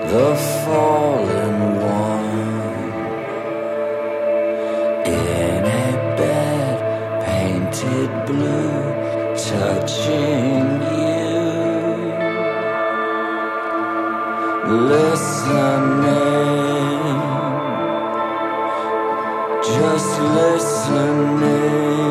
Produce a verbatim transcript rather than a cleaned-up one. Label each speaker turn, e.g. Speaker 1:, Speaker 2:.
Speaker 1: the fallen one in a bed painted blue, touching you, listening, just listening.